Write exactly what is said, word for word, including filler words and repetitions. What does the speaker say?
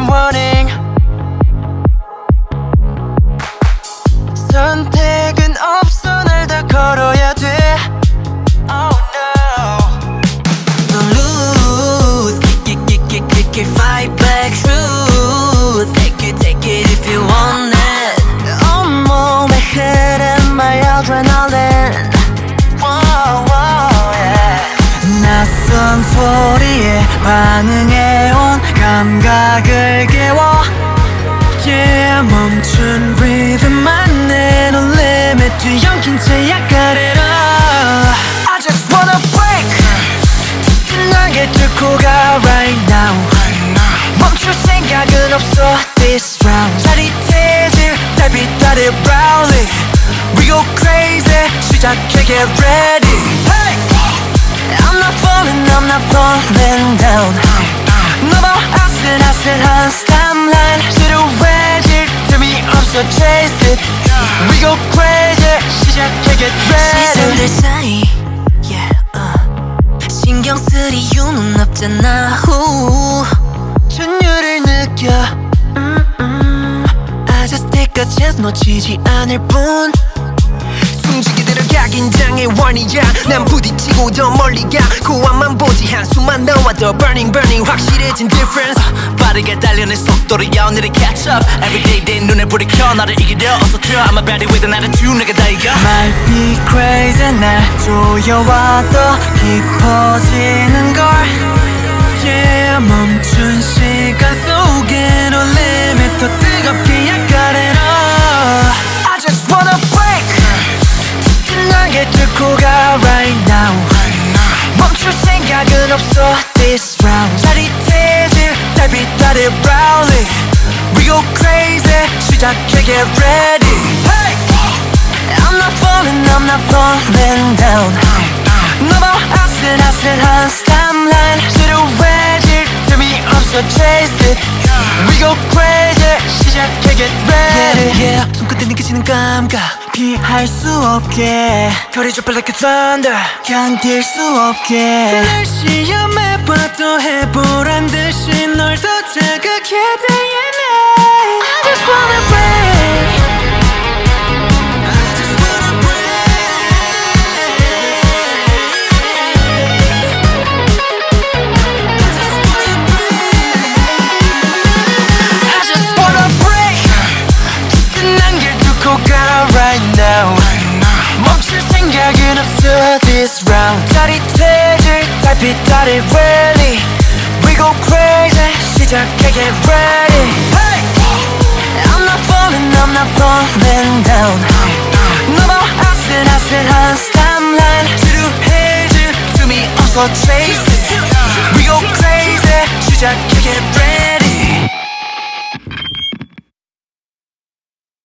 warning. 선택은 없어 날 다 걸어야 돼. Oh no. Don't lose. Kick, kick, kick, kick, kick, fight back. Truth. Take it, take it if you want it. 온몸에 흐른 my adrenaline. Wow, wow, yeah. 낯선 소리에 반응해온 감각을 깨워. Yeah, 멈춘 리듬만 내 no limit 뒤엉킨 채 약간해라. I just wanna break. 날개 뚫고 가 right now. 멈출 생각은 없어 this round. 짜릿해질 달빛 아래 rally. We go crazy 시작해 get ready. Hey! I'm not falling, I'm not falling down. 너무 아슬아슬한 스탑라인 지루해질 틈이 없어 chase it. We go crazy 시작해 get ready. 시선들 사이 yeah, uh. 신경 쓸 이유는 없잖아. Ooh. 전율을 느껴. mm, mm. I just take a chance 놓치지 않을 뿐. 숨지게 들어가 긴장의 warning이야. 난 부딪히고 더 멀리 가. 고함만 보지 한숨만 나와도 burning burning 확실해진 difference. uh, 빠르게 달려는 속도로 오늘의 catch up. Everyday 내 눈에 불이 켜 나를 이기려 어서 튀어. I'm a baddie with an attitude 내가 다 이겨. Might be crazy 날 조여와도 깊어지는 걸. Yeah, 멈춘 시간 속에 no limit 더 뜨겁게 약간해라. I just wanna break. 날개 뚫고 가 right now. 멈출 생각은 없어 this round. 짜릿해질 달빛 아래 rally. We go crazy 시작해 get ready. Hey! I'm not falling, I'm not falling down. 너무 아슬아슬한 스탑라인 지루해질 틈이 없어 chase it. We go crazy 시작해 get ready. Yeah, yeah. 손끝에 느껴지는 감각 피할 수 없게 별이 좁혀 like a thunder 견딜 수 없게 날 시험해봐도 해보란 듯이 널 더 자극해 대해내. I just wanna break. Right now. 멈출 생각은 없어 this round. 짜릿해질 달빛 아래 rally. We go crazy 시작해 get ready. Hey! I'm not falling, I'm not falling down. 너무 아슬아슬한 스탑라인 지루해질 틈이 없어 chase it. We go crazy 시작해 get ready.